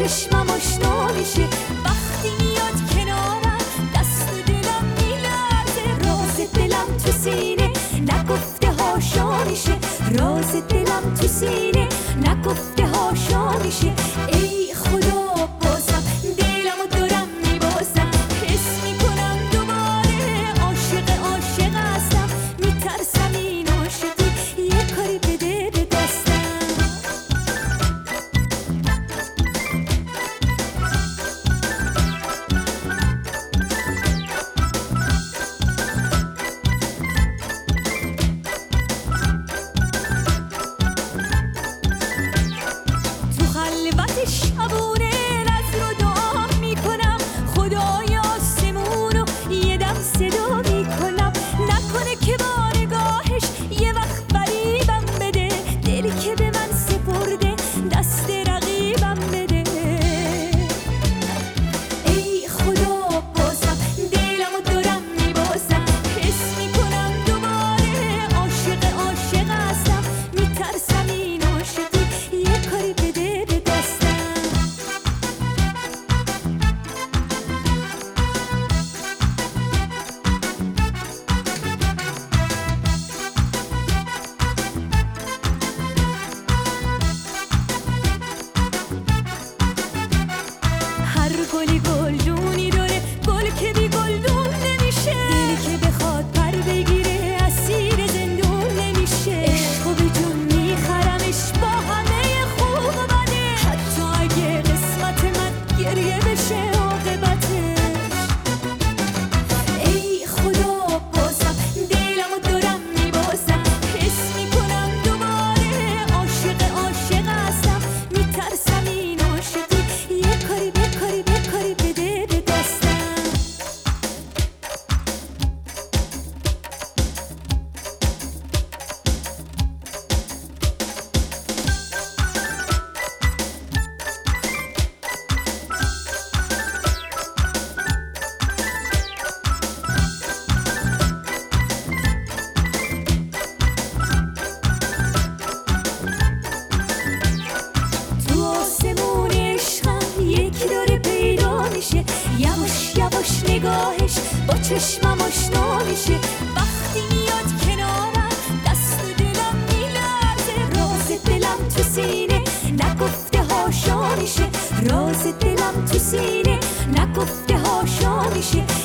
چشمم آشنا میشه. وقتی میاد کنارم دست و دلم میلرزه. راز دلم تو سینه نگفته هاشا میشه. راز دلم تو سینه نگفته هاشا میشه. ای خدا بازم دلمو دارم میبازم. حس میکنم دوباره عاشق هستم. میترسم این عاشقی یه کاری بده به دستم. تو خلوت شبونه نظر رو دعا میکنم. خدای آسمونو یه دم صدا میکنم. نکنه که با نگاهش یه وقت فریبم بده. دلی که به من سپرده دست رقیبم بده. ای خدا بازم دلمو دارم میبازم. حس میکنم دوباره عاشق هستم. میترسم این عاشقی یه کاری بده به دستم. هر گلی گلدونی داره. گل که بی گلدون نمیشه. دلی که بخواد پر بگیره اسیر زندون نمیشه. عشقو به جون میخرمش با همه خوب و بده. حتی اگه قسمت من گریه بشه عاقبتش. ای خدا بازم دلمو دارم میبازم. حس میکنم دوباره عاشق هستم. میترسم این عاشقی یه کاری بده به دستم. تو آسمون عشقم یکی داره پیدا میشه. یواش نگاهش با چشمم آشنا میشه. وقتی میاد کنارم دست و دلم میلرزه. راز دلم تو سینه نگفته هاشا میشه. راز دلم تو سینه نگفته هاشا میشه.